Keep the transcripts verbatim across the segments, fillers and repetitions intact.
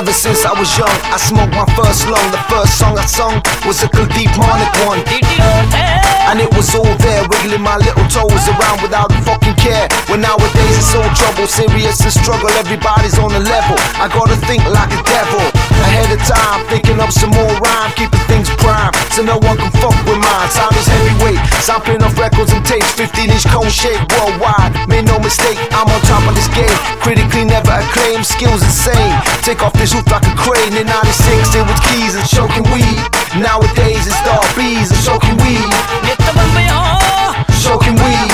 Ever since I was young, I smoked my first lung. The first song I sung was a Kuldeep Manik one, and it was all there, wiggling my little toes around without a fucking care. When nowadays it's all trouble, serious and struggle, everybody's on the level. I gotta think like a devil, ahead of time, thinking up some more rhyme, keeping things prime, so no one can fuck with mine. Sound is heavyweight, sampling off records and tapes, fifteen inch cone shape worldwide. Made no mistake, I'm on top of this game, critically never acclaimed, skills insane. Take off this roof like a crane. In ninety-six it was keys and choking weed. Nowadays it's the bees and choking weed. Choking weed.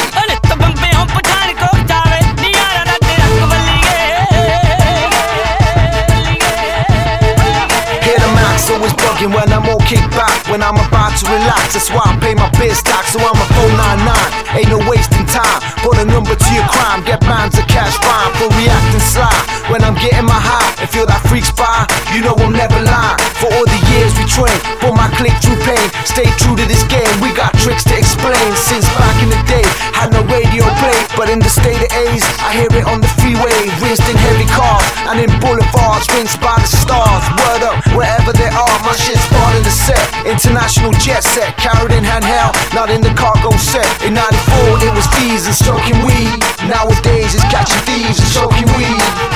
Always bugging when I'm all kicked back, when I'm about to relax. That's why I pay my biz tax, so I'm a four nine nine. Ain't no wasting time, put a number to your crime. Get bands of cash fine for reacting sly. When I'm getting my high and feel that freak spy, you know I'm never lying. For all the years we trained, for my click through pain. Stay true to this game, we got tricks to explain. Since back in the day, had no radio play, but in the state of A's, I hear it on the freeway, rinsed in heavy cars, and in boulevards, rinsed by the stars. Word up, wherever they are, my shit's part of the set. International jet set, carried in handheld, not in the cargo set. In ninety-four it was fees and stroking weed. Nowadays it's catching thieves and stroking weed.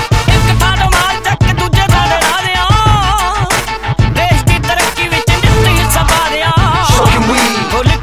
Stroking weed.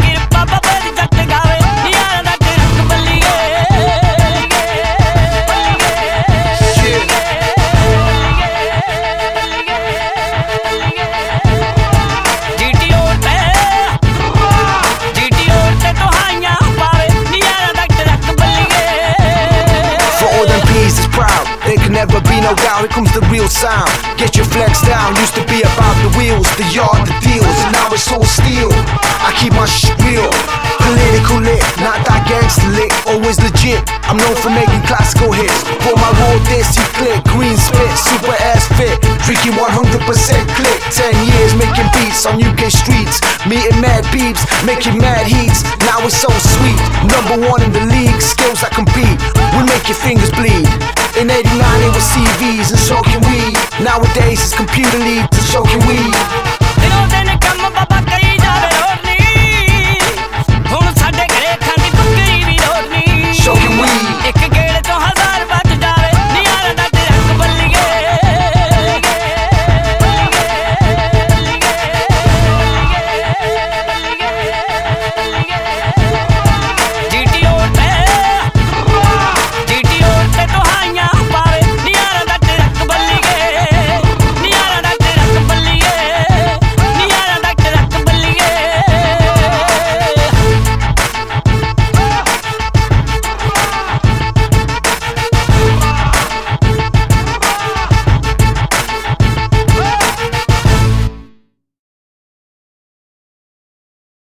There can never be no doubt, here comes the real sound. Get your flex down, used to be about the wheels, the yard, the deals, and now it's all steel. I keep my shit real, political lit, not that gangster lit, always legit. I'm known for making classical hits. For my raw disc, you click, green spit, super ass fit, drinking one hundred percent click. Ten years making beats on U K streets, meeting mad peeps, making mad heats. Now it's so sweet, number one in the league, skills that compete, we make your fingers bleed. In eighty-nine it was C Vs and smoking weed. Nowadays it's computer leads and smoking weed.